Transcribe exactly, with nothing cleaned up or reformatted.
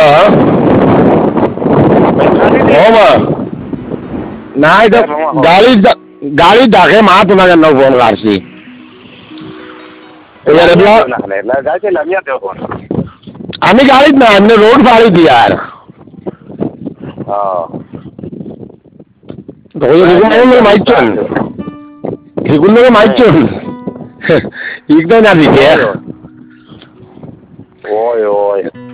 नाही तर गाडी गाडी ધાકે માત ના નવ ફોન કાઢશી અમે ગાડી જ ના અમને રોડ ફાડી હતી યાર માઇચન હિગુલ માઇચન એકદમ ના દીધે ઓય ઓય